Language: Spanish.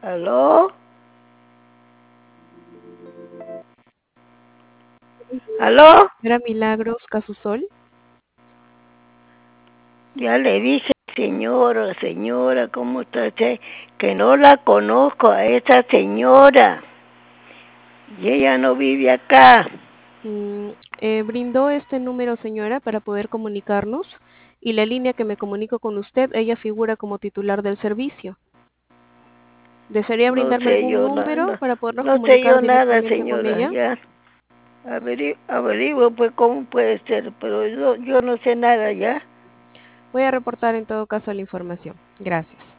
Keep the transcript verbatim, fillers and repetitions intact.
¿Aló? ¿Aló? ¿Era Milagros Casusol? Ya le dije, señora, señora, ¿cómo está usted? Que no la conozco a esa señora. Y ella no vive acá. Mm, eh, brindó este número, señora, para poder comunicarnos y la línea que me comunico con usted, ella figura como titular del servicio. ¿Desearía No brindarme sé algún yo nada, número no, para podernos no sé comunicar yo nada, directamente con señora, ella? ya. Averi averigüe pues cómo puede ser, pero yo, yo no sé nada ya. Voy a reportar en todo caso la información. Gracias.